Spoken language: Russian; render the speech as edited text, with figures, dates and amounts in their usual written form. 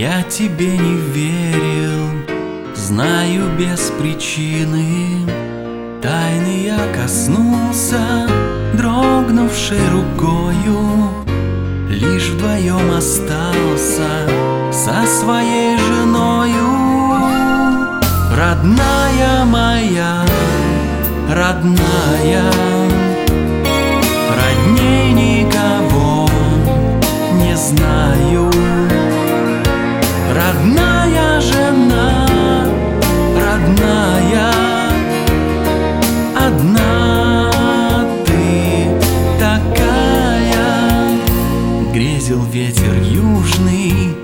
Я тебе не верил, знаю без причины. Тайны я коснулся дрогнувшей рукою. Лишь вдвоем остался со своей женою. Родная моя, родная, родней никого не знаю. Родная жена, родная, одна ты такая. Грезил ветер южный